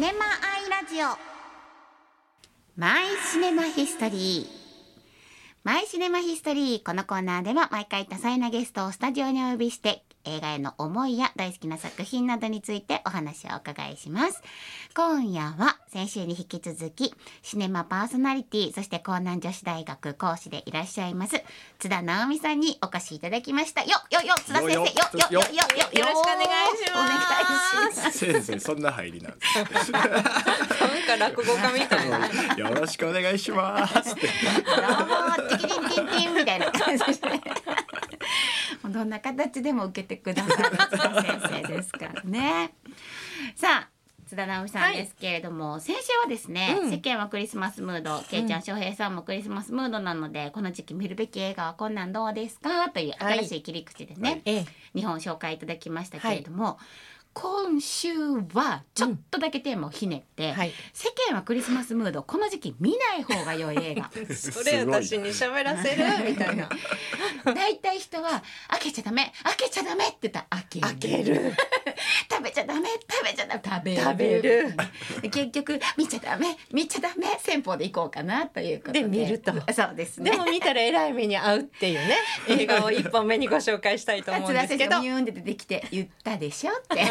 ネマアイラジオマイシネマヒストリー。マイシネマヒストリー、このコーナーでは毎回多彩なゲストをスタジオにお呼びして映画への思いや大好きな作品などについてお話をお伺いします。今夜は先週に引き続きシネマパーソナリティ、そして江南女子大学講師でいらっしゃいます津田直美さんにお越しいただきました。津田先生、よろしくお願いします。 先生、そんな入りなんですなんか落語家みたいなよろしくお願いしますってどうもチキリンティンティンみたいな感じでどんな形でも受けてくださる津田先生ですからね。さあ津田直美さんですけれども、先週はですね、世間はクリスマスムード、けいちゃん翔平さんもクリスマスムードなので、この時期見るべき映画はこんなんどうですかという新しい切り口でね、2本紹介いただきましたけれども、今週はちょっとだけテーマをひねって、世間はクリスマスムード、この時期見ない方が良い映画それ私に喋らせるみたいなだいたい人は開けちゃダメって言ったら開ける食べちゃダメ食べる結局見ちゃダメ戦法でいこうかなということで見ると。 そうですね。 でも見たらえらい目に遭うっていうね映画を1本目にご紹介したいと思うんですけど、 津田先生ミューンで出てきて言ったでしょって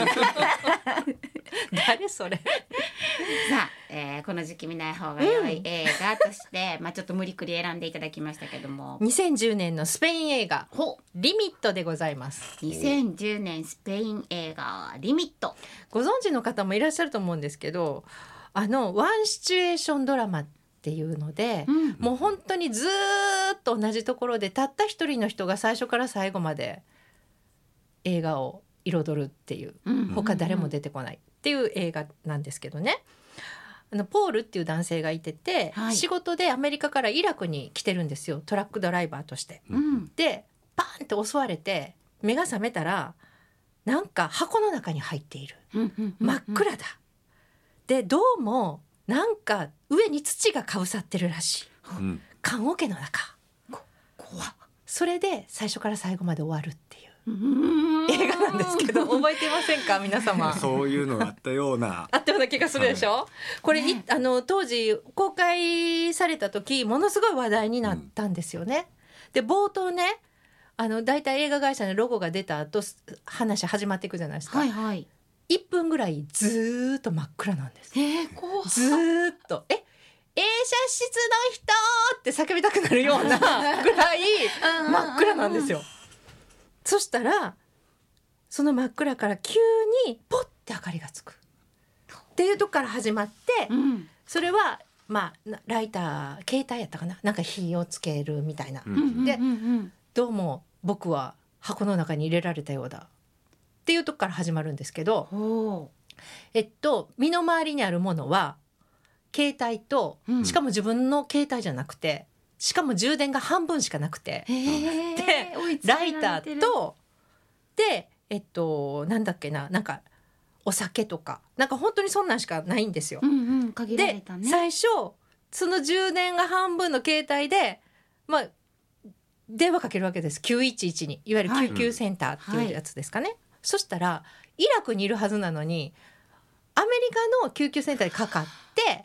誰それさあ、この時期見ない方が良い映画として、ちょっと無理くり選んでいただきましたけども、 2010年のスペイン映画リミットでございます。 2010年スペイン映画リミット、 ご存知の方もいらっしゃると思うんですけど、ワンシチュエーションドラマっていうので、もう本当にずっと同じところでたった一人の人が最初から最後まで映画を彩るっていう、他誰も出てこないっていう映画なんですけどね、ポールっていう男性がいてて、仕事でアメリカからイラクに来てるんですよ、トラックドライバーとして、でパーンって襲われて目が覚めたらなんか箱の中に入っている、真っ暗だ、でどうもなんか上に土がかぶさってるらしい、棺桶の中、怖っ。それで最初から最後まで終わるっていう映画なんですけど、覚えていませんか皆様そういうのがあったようなあったような気がするでしょ、これ、当時公開された時ものすごい話題になったんですよね、で冒頭ね、だいたい映画会社のロゴが出た後話始まっていくじゃないですか、1分ぐらいずっと真っ暗なんです、 怖っ。 ずっと映写室の人って叫びたくなるようなぐらい真っ暗なんですよ。そしたらその真っ暗から急にポッて明かりがつくっていうとこから始まって、それはライター携帯やったかな、なんか火をつけるみたいな、でどうも僕は箱の中に入れられたようだっていうとこから始まるんですけど、身の回りにあるものは携帯と、しかも自分の携帯じゃなくて、しかも充電が半分しかなくて、でライターとでなんだっけな、なんかお酒とかなんか本当にそんなんしかないんですよ、 限られたね。 で最初その充電が半分の携帯で電話かけるわけです、911に、いわゆる救急センターっていうやつですかね、そしたらイラクにいるはずなのにアメリカの救急センターにかかって、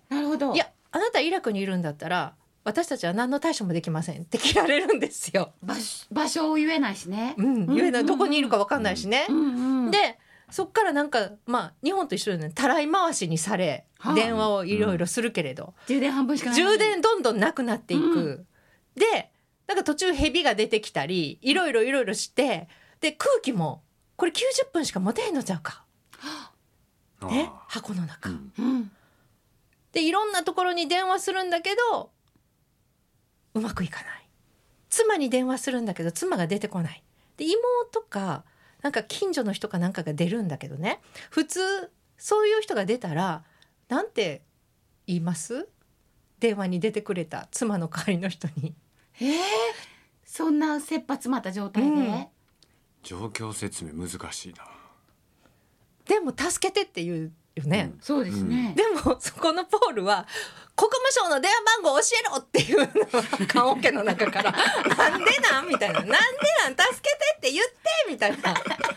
なるほど、 いやあなたイラクにいるんだったら私たちは何の対処もできませんって切られるんですよ。 場所を言えないしね、 言えない、どこにいるか分かんないしね、でそっからなんか日本と一緒でね、たらい回しにされ、電話をいろいろするけれど、 充電半分しかない、 充電どんどんなくなっていく、でなんか途中蛇が出てきたりいろいろして、で空気もこれ90分しか持てへんのちゃうか、箱の中、でいろんなところに電話するんだけどうまくいかない、妻に電話するんだけど妻が出てこない、で妹かなんか近所の人かなんかが出るんだけどね、普通そういう人が出たらなんて言います？電話に出てくれた妻の代わりの人に、 そんな切羽詰まった状態で、 状況説明難しいな。 でも助けてって言うよね、 そうですね、 でもそこのポールは国務省の電話番号教えろっていうのは棺桶の中からなんでなんみたいな、なんでなん助けてって言ってみたいな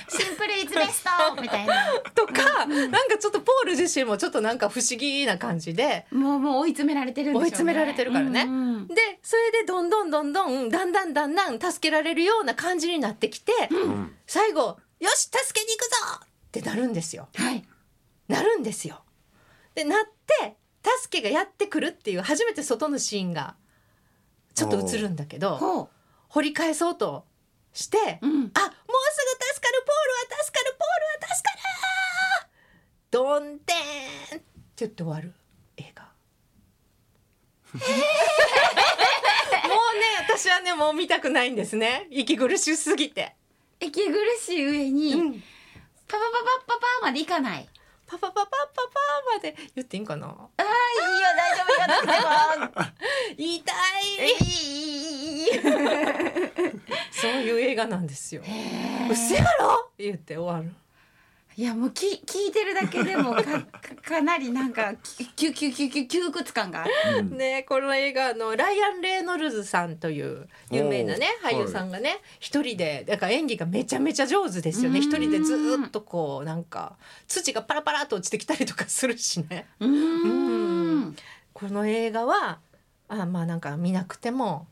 シンプルイズベストみたいなとか、なんかちょっとポール自身もちょっとなんか不思議な感じで、 もう追い詰められてるんでしょうね。 追い詰められてるからね、 うんうん、 でそれでどんどんだんだん助けられるような感じになってきて、最後よし助けに行くぞってなるんですよ。 はい、 なるんですよ。でなって助けがやってくるっていう初めて外のシーンがちょっと映るんだけど、 ほう、 掘り返そうとして、 うん、 あ、もうすぐ助かる、ポールは助かる、ポールは助かる、どんでーんって言って終わる映画。もうね、私はねもう見たくないんですね、息苦しすぎて。 息苦しい上に、 うん、 パパまでいかない。 パパまで言っていいんかな。 ああ、いいよ、大丈夫よ、なくても痛い、 いいそういう映画なんですよ。うせやろ言って終わる。 いや、もう聞いてるだけでもかなりなんか窮屈感がある、 ね、この映画のライアン・レイノルズさんという有名なね俳優さんがね、一人でだから演技がめちゃめちゃ上手ですよね。一人でずっとこうなんか土がパラパラと落ちてきたりとかするしね。この映画はまあなんか見なくても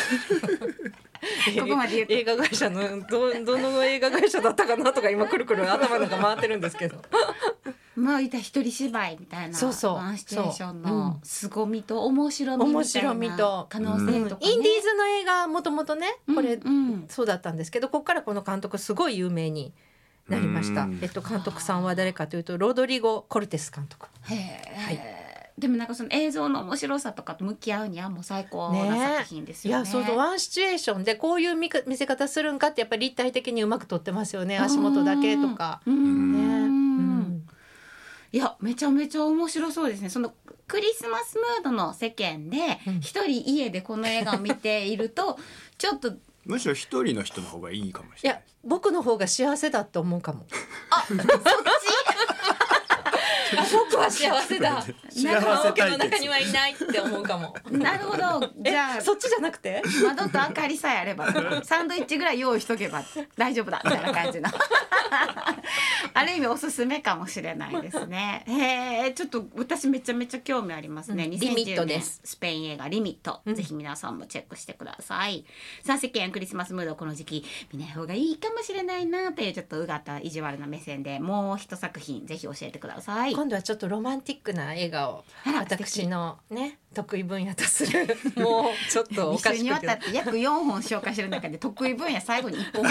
ここまで言って映画会社のどの映画会社だったかなとか今くるくる頭の中回ってるんですけどまあいた一人芝居みたいな、 そうそうワンシチュエーションの凄みと面白みみたいな可能性とかね、 インディーズの映画もともとねこれ、 うんそうだったんですけど、ここからこの監督すごい有名になりました。監督さんは誰かというとロドリゴ・コルテス監督。 へえ、でもなんかその映像の面白さとかと向き合うにはもう最高な作品ですよね。 いや、そうそう、ワンシチュエーションでこういう見せ方するんかってやっぱり立体的にうまく撮ってますよね。足元だけとかね。 いや、めちゃめちゃ面白そうですね。そのクリスマスムードの世間で一人家でこの映画を見ているとちょっとむしろ一人の人の方がいいかもしれない。 いや、僕の方が幸せだって思うかも。 あ、そっち僕は幸せだ。 幸せ家の中にはいないって思うかも。 なるほど。じゃあそっちじゃなくて窓と明かりさえあればサンドイッチぐらい用意しとけば大丈夫だみたいな感じのある意味おすすめかもしれないですね。へえ、ちょっと私めちゃめちゃ興味ありますね。 リミットです。 スペイン映画リミット、ぜひ皆さんもチェックしてください。さあ、世間クリスマスムードこの時期見ない方がいいかもしれないなというちょっとうがった意地悪な目線でもう一作品ぜひ教えてください。 今度はちょっとロマンティックな映画をあら私のね得意分野とするもうちょっとおか 2週にわしくてたって約4本紹介してる中で得意分野最後に1本だ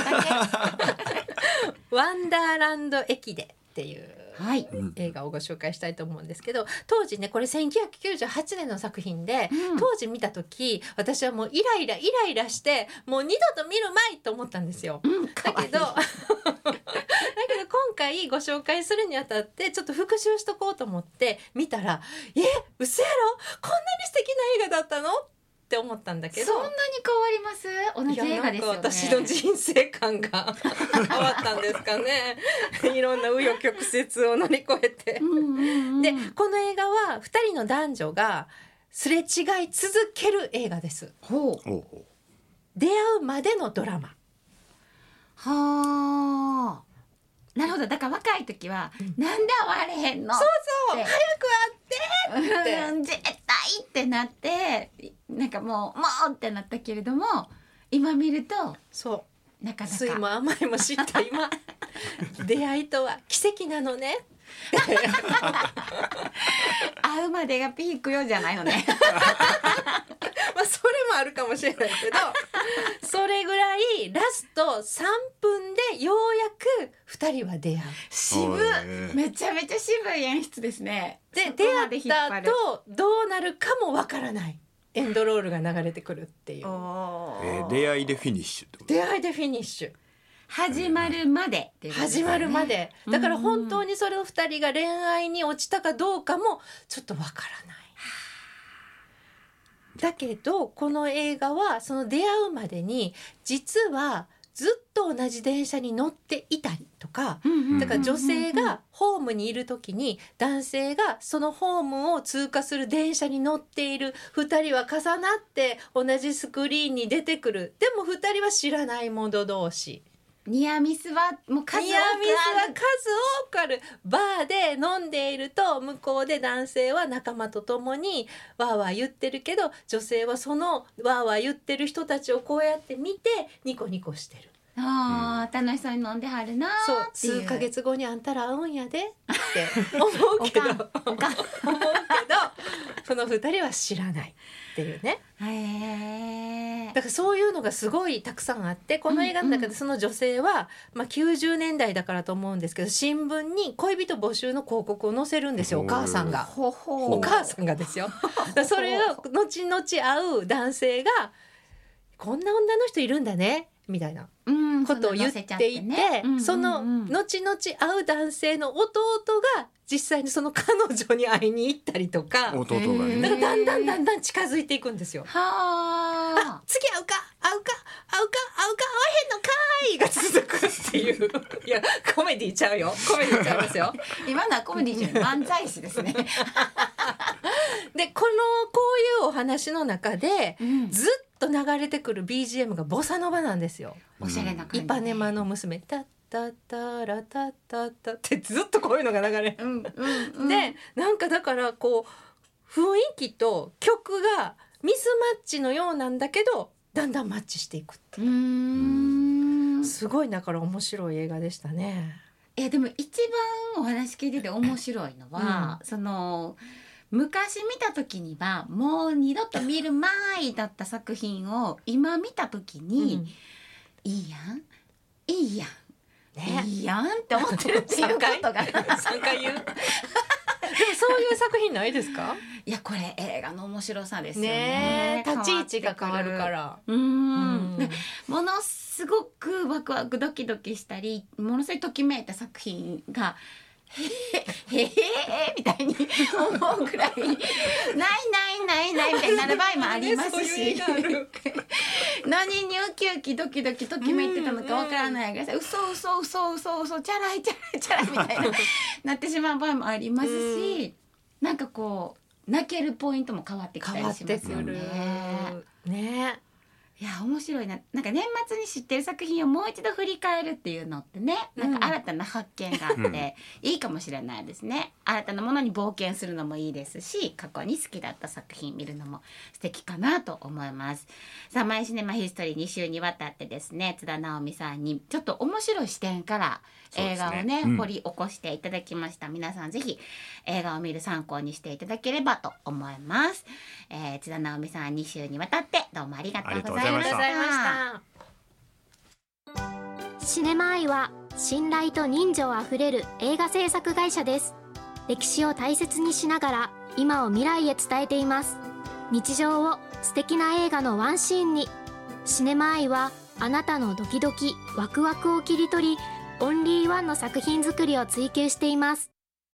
ワンダーランド駅でっていうけはい映画をご紹介したいと思うんですけど、当時ねこれ1998年の作品で、当時見た時私はもうイライラしてもう二度と見るまいと思ったんですよ。だけどだけど今回ご紹介するにあたってちょっと復習しとこうと思って見たら、うせやろ、こんなに素敵な映画だったのって思ったんだけど、 そんなに変わります？同じ映画ですよね。 いや、なんか私の人生観が変わったんですかねいろんな紆余曲折を乗り越えて、でこの映画は2人の男女がすれ違い続ける映画です。 ほう。 出会うまでのドラマ。 はあ。なるほど。だから若い時は、なんで会われへんの？ そうって早く会ってって絶対ってなってなんかもうってなったけれども、今見るとそうなかなか酸いも甘いも知った今出会いとは奇跡なのね会うまでがピークよじゃないのねまあそれもあるかもしれないけどそれぐらいラスト3分でようやく2人は出会う。 渋めちゃめちゃ渋い演出ですね。 で出会った後どうなるかもわからないエンドロールが流れてくるっていう、 出会いでフィニッシュってこと。 出会いでフィニッシュ、 始まるまでっていうことですね。 始まるまでだから本当にそれを2人が恋愛に落ちたかどうかもちょっとわからない。だけどこの映画はその出会うまでに実はずっと同じ電車に乗っていたりとか、だから女性がホームにいる時に男性がそのホームを通過する電車に乗っている、2人は重なって同じスクリーンに出てくる。でも2人は知らない者同士ニアミスはもう数多くある。 ニアミスは数多くある。バーで飲んでいると向こうで男性は仲間と共にわーわー言ってるけど、女性はそのわーわー言ってる人たちをこうやって見てニコニコしてる。 あー、楽しそうに飲んではるなそう、 っていう。 数ヶ月後にあんたら会うんやでって思うけどおかんその二人は知らないっていうね。 へー。 だからそういうのがすごいたくさんあって、この映画の中でその女性は、90年代だからと思うんですけど、新聞に恋人募集の広告を載せるんですよ、お母さんが。 ほほお母さんがですよ。だからそれが後々会う男性がこんな女の人いるんだねみたいなことを言っていて、その後々会う男性の弟が実際にその彼女に会いに行ったりとか、 弟がね。 だからだんだん近づいていくんですよ。 はあ。 次会うか会うか会わへんのかーいが続くっていう。いやコメディちゃうよ、コメディちゃいますよ。 今のはコメディじゃない、漫才師ですね。 でこういうお話の中で、ずっと流れてくる BGM がボサノバなんですよ。 おしゃれな感じ。 イパネマの娘タッタッタラタッタッタってずっとこういうのが流れる。でなんかだからこう雰囲気と曲がミスマッチのようなんだけどだんだんマッチしていくっていう。すごいだから面白い映画でしたね。 でも一番お話聞いてて面白いのは、その昔見た時にはもう二度と見る前だった作品を今見た時に、いいやんいいやん、ね、いいやんって思ってるっていうことが 3回言う。でもそういう作品ないですか？ いやこれ映画の面白さですよね。 立ち位置が変わるから。 でものすごくワクワクドキドキしたり、ものすごいときめいた作品がへへみたいに思うくらいないみたいになる場合もありますし、何にウキウキドキドキときめいてたのかわからないが、嘘チャラいみたいななってしまう場合もありますし、なんかこう泣けるポイントも変わってきたりしますよね。いや面白いな。なんか年末に知ってる作品をもう一度振り返るっていうのってね、なんか新たな発見があっていいかもしれないですね。新たなものに冒険するのもいいですし、過去に好きだった作品見るのも素敵かなと思います。さあマイシネマヒストリー2週にわたってですね、津田直美さんにちょっと面白い視点から映画をね、掘り起こしていただきました。皆さんぜひ映画を見る参考にしていただければと思います。津田直美さん2週にわたってどうもありがとうございました。 シネマアイは信頼と人情あふれる映画制作会社です。歴史を大切にしながら今を未来へ伝えています。日常を素敵な映画のワンシーンに。シネマアイはあなたのドキドキワクワクを切り取り、オンリーワンの作品作りを追求しています。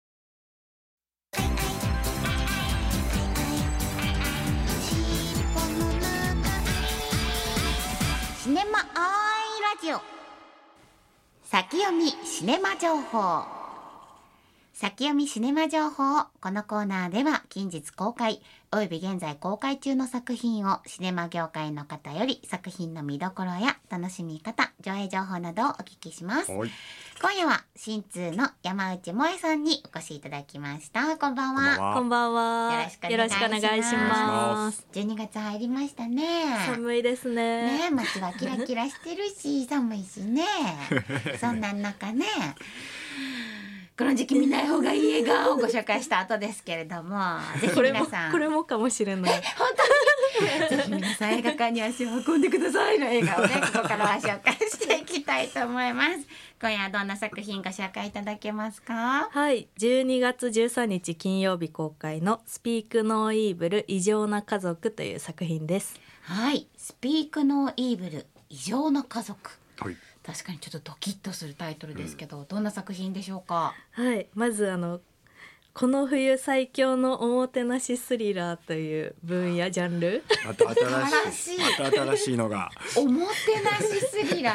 シネマアイラジオ先読みシネマ情報。先読みシネマ情報。このコーナーでは近日公開および現在公開中の作品をシネマ業界の方より作品の見どころや楽しみ方、上映情報などをお聞きします。今夜は新通の山内萌さんにお越しいただきました。こんばんは。 こんばんは。よろしくお願いします。 12月入りましたね。 寒いですね。 ね、街はキラキラしてるし寒いしね。そんな中ね、この時期見ない方がいい映画をご紹介した後ですけれども、ぜひ皆さんこれもかもしれない。 本当にぜひ皆さん映画館に足を運んでくださいの映画をね、ここからは紹介していきたいと思います。今夜はどんな作品ご紹介いただけますか？ はい、12月13日金曜日公開のスピークノーイーブル異常な家族という作品です。 はい、スピークノーイーブル異常な家族。 はい、 確かにちょっとドキッとするタイトルですけど、どんな作品でしょうか？ はい、まずこの冬最強のおもてなしスリラーという分野ジャンル。 新しいのがおもてなしスリラー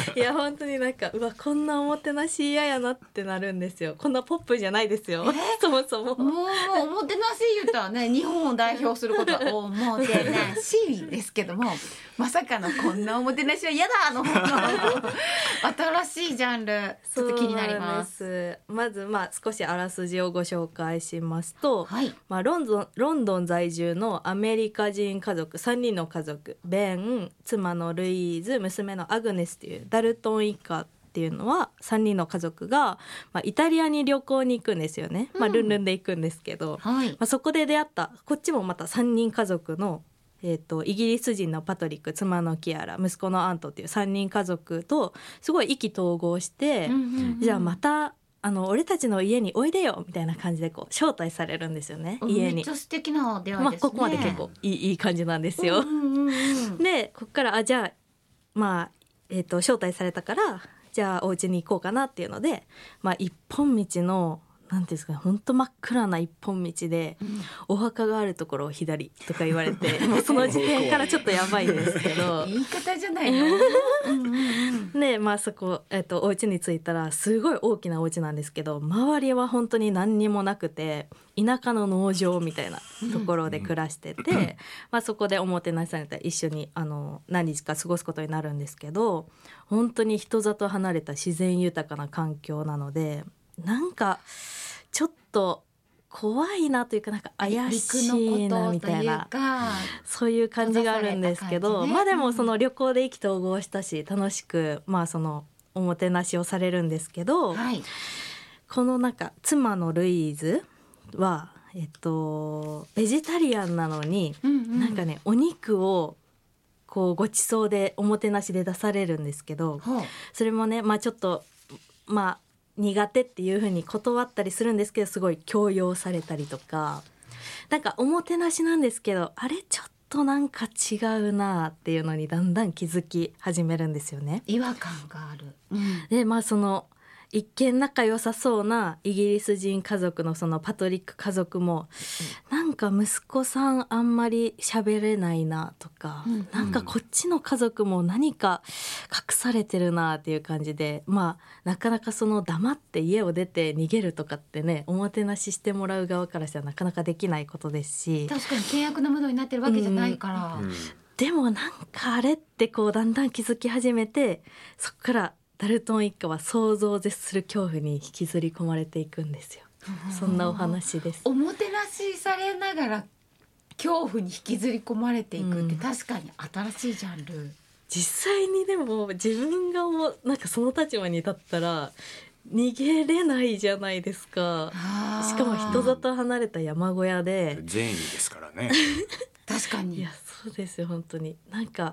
いや本当になんかうわこんなおもてなし嫌やなってなるんですよ。こんなポップじゃないですよそもそも。 もうおもてなし言ったらね、日本を代表することはおもてなしですけども、まさかのこんなおもてなしは嫌だの新しいジャンル、ちょっと気になります。 そうなんです。まず少しあらすじをご紹介しますと、 はいロンドン在住のアメリカ人家族3人の家族、ベン、妻のルイーズ、娘のアグネスというダルトン一家っていうのは3人の家族が、イタリアに旅行に行くんですよね、ルンルンで行くんですけど、 はいそこで出会ったこっちもまた3人家族の、イギリス人のパトリック、妻のキアラ、息子のアントっていう3人家族とすごい意気投合して、じゃあまた俺たちの家においでよみたいな感じでこう招待されるんですよね、家に。 めっちゃ素敵な出会いですね。 ここまで結構いい感じなんですよ。でここからじゃあ招待されたからじゃあお家に行こうかなっていうので、一本道のなんていうんですか、本当真っ暗な一本道で、お墓があるところを左とか言われてもうその時点からちょっとやばいんですけど言い方じゃないのでそこ、お家に着いたらすごい大きなお家なんですけど、周りは本当に何にもなくて田舎の農場みたいなところで暮らしてて、そこでおもてなしされたら一緒に何日か過ごすことになるんですけど、本当に人里離れた自然豊かな環境なので、なんかちょっと怖いなというか、なんか怪しいなみたいな、そういう感じがあるんですけど、でもその旅行で意気投合したし楽しくそのおもてなしをされるんですけど、このなんか妻のルイーズはベジタリアンなのに、なんかねお肉をこうごちそうでおもてなしで出されるんですけど、それもねちょっと苦手っていう風に断ったりするんですけど、すごい強要されたりとか、なんかおもてなしなんですけど、あれちょっとなんか違うなっていうのにだんだん気づき始めるんですよね。 違和感がある、 でその一見仲良さそうなイギリス人家族のそのパトリック家族も、なんか息子さんあんまり喋れないなとか、なんかこっちの家族も何か隠されてるなっていう感じで、なかなかその黙って家を出て逃げるとかってね、おもてなししてもらう側からしたらなかなかできないことですし、 確かに険悪なムードになってるわけじゃないから、 でもなんかあれってこうだんだん気づき始めて、そこからダルトン一家は想像を絶する恐怖に引きずり込まれていくんですよ。そんなお話です。 おもてなしされながら恐怖に引きずり込まれていくって確かに新しいジャンル、 実際にでも自分がなんかその立場に立ったら逃げれないじゃないですか。しかも人里離れた山小屋で善意ですからね確かに。 いやそうですよ、本当になんか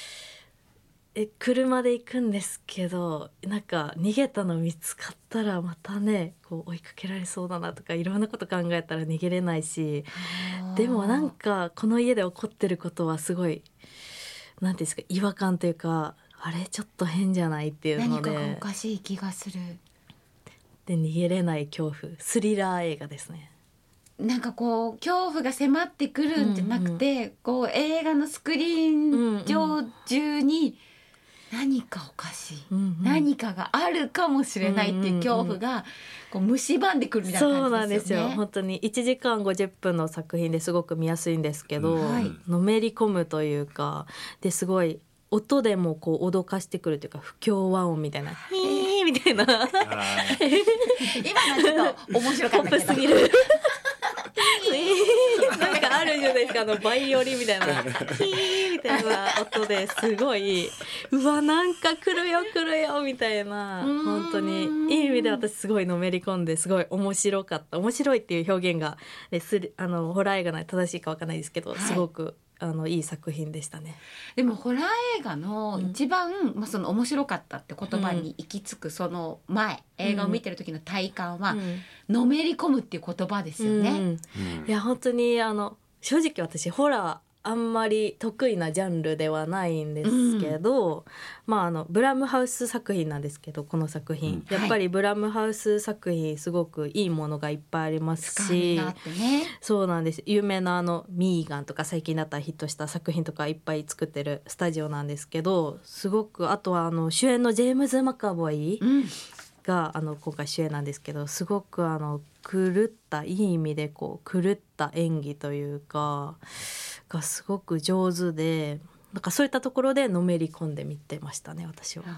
車で行くんですけど、なんか逃げたの見つかったらまたねこう追いかけられそうだなとか、いろんなこと考えたら逃げれないし、でもなんかこの家で起こってることはすごいなんていうんですか、違和感というか、あれちょっと変じゃないっていうので、 何かがおかしい気がする。 で逃げれない恐怖、スリラー映画ですね。 なんかこう恐怖が迫ってくるんじゃなくて、こう映画のスクリーン上中に何かおかしい、何かがあるかもしれないっていう恐怖がこう蝕んでくるみたいなそうな感じですよね。 んですよ。本当に1時間50分の作品ですごく見やすいんですけど、のめり込むというか、ですごい音でもこう脅かしてくるというか、不協和音みたいなヒーみたいな今のはちょっと面白かったけどポップすぎるなんかあるじゃないですか、バイオリンみたいなヒーみたいな音ですごい、うわなんか来るよみたいな、本当にいい意味で私すごいのめり込んで、すごい面白かった。面白いっていう表現が、ホラー映画な正しいかわかんないですけど、すごくいい作品でしたね。 でもホラー映画の一番、その面白かったって言葉に行き着くその前、映画を見てる時の体感は、のめり込むっていう言葉ですよね。 いや本当に正直私ホラあんまり得意なジャンルではないんですけど、ブラムハウス作品なんですけど、この作品、やっぱりブラムハウス作品すごくいいものがいっぱいありますし、そうなんです。有名なミーガンとか最近だったらヒットした作品とかいっぱい作ってるスタジオなんですけど、すごく、あとは主演のジェームズ・マカボイが、今回主演なんですけど、すごく狂ったいい意味で狂った演技というかがすごく上手で、なんかそういったところでのめり込んで見てましたね、私は。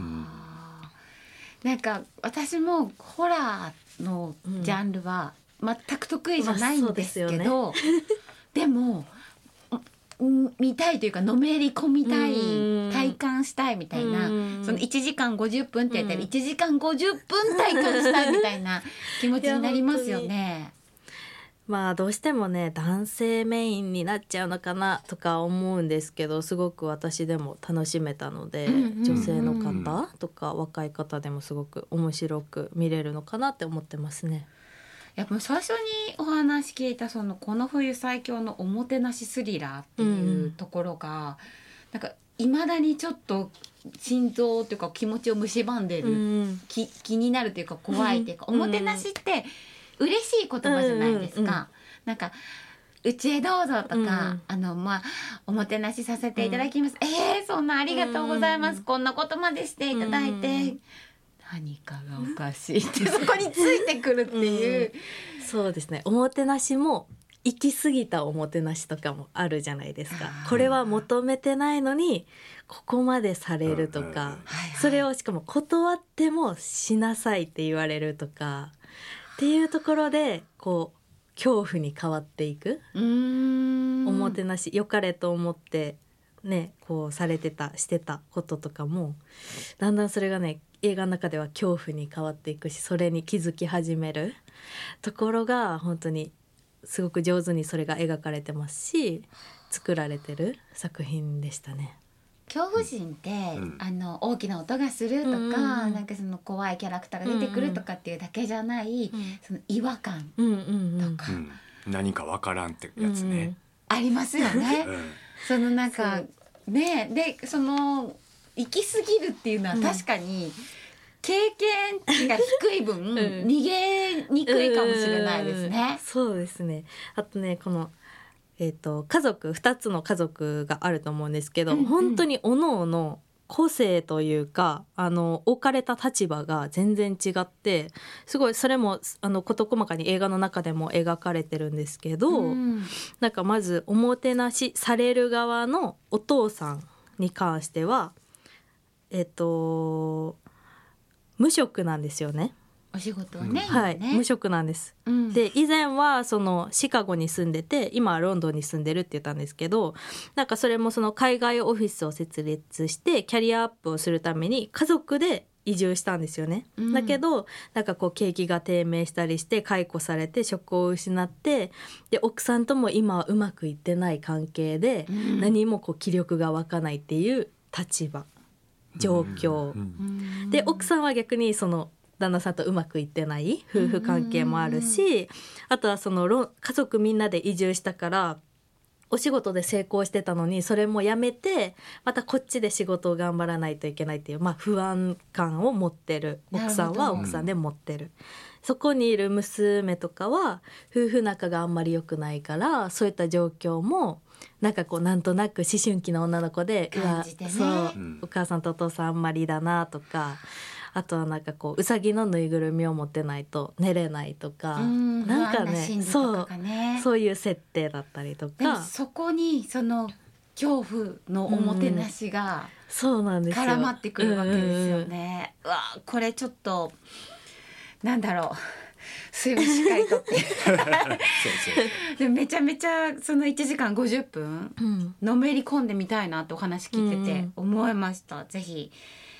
なんか私もホラーのジャンルは全く得意じゃないんですけど、でも見たいというか、のめり込みたい、体感したいみたいな、その1時間50分って言ったら1時間50分体感したいみたいな気持ちになりますよね。 どうしてもね、男性メインになっちゃうのかなとか思うんですけど、すごく私でも楽しめたので、女性の方とか若い方でもすごく面白く見れるのかなって思ってますね。 やっぱ最初にお話聞いたこの冬最強のおもてなしスリラーっていうところが、なんか未だにちょっと心臓というか気持ちを蝕んでる、気になるというか怖いというか、おもてなしって嬉しい言葉じゃないですか。なんかうちへどうぞとか、おもてなしさせていただきます、そんなありがとうございます、こんなことまでしていただいて、何かがおかしいってそこについてくるっていう、 そうですね。おもてなしも行き過ぎたおもてなしとかもあるじゃないですか。これは求めてないのにここまでされるとか、それをしかも断ってもしなさいって言われるとかっていうところで恐怖に変わっていく。おもてなし良かれと思ってね、されてしてたこととかもだんだんそれがね、映画の中では恐怖に変わっていくし、それに気づき始めるところが本当にすごく上手にそれが描かれてますし、作られてる作品でしたね。 恐怖心って、大きな音がするとか、なんかその怖いキャラクターが出てくるとかっていうだけじゃない、その違和感とか、 何かわからんってやつね、 ありますよね。そのなんかね、でその行き過ぎるっていうのは確かに経験値が低い分、逃げにくいかもしれないですね。 そうですね。あとね、この家族2つの家族があると思うんですけど、本当におのおの個性というか置かれた立場が全然違って、すごいそれも事細かに映画の中でも描かれてるんですけど、なんかまずおもてなしされる側のお父さんに関しては無職なんですよね。 お仕事はね、 無職なんです、で以前はシカゴに住んでて、今はロンドンに住んでるって言ったんですけど、なんかそれも海外オフィスを設立してキャリアアップをするために家族で移住したんですよね、だけどなんか景気が低迷したりして解雇されて職を失って、で奥さんとも今はうまくいってない関係で、何も気力が湧かないっていう立場状況、で奥さんは逆に旦那さんとうまくいってない夫婦関係もあるし、あとは家族みんなで移住したからお仕事で成功してたのに、それもやめてまたこっちで仕事を頑張らないといけないっていう、不安感を持ってる奥さんは奥さんで持ってる。そこにいる娘とかは夫婦仲があんまり良くないから、そういった状況もなんかなんとなく思春期の女の子で、 感じてね、 お母さんとお父さんあんまりだなとか、あとはなんかうさぎのぬいぐるみを持ってないと寝れないとか、なんかね、そういう設定だったりとか、 でもそこに恐怖のおもてなしが絡まってくるわけですよね。うわ、これちょっとなんだろう、水分しっかりとってでめちゃめちゃ1時間50分、のめり込んでみたいなってお話聞いてて思いました。ぜひ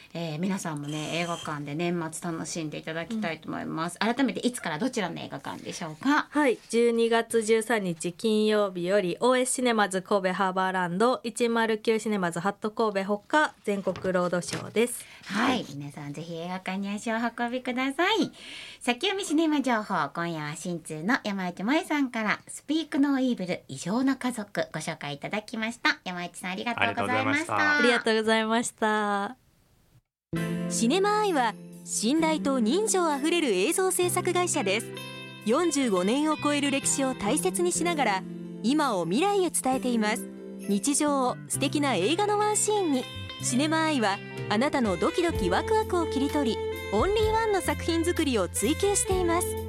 皆さんもね映画館で年末楽しんでいただきたいと思います、改めていつからどちらの映画館でしょうか？ はい、12月13日金曜日より OS シネマズ神戸ハーバーランド109シネマズハット神戸ほか全国ロードショーです。 はい、皆さんぜひ映画館に足を運びください。先読みシネマ情報、今夜は新通の山内萌さんからスピークノーイーブル異常な家族ご紹介いただきました。山内さんありがとうございました。 ありがとうございました。 シネマアイは信頼と人情あふれる映像制作会社です。45年を超える歴史を大切にしながら今を未来へ伝えています。日常を素敵な映画のワンシーンに、シネマアイはあなたのドキドキワクワクを切り取りオンリーワンの作品作りを追求しています。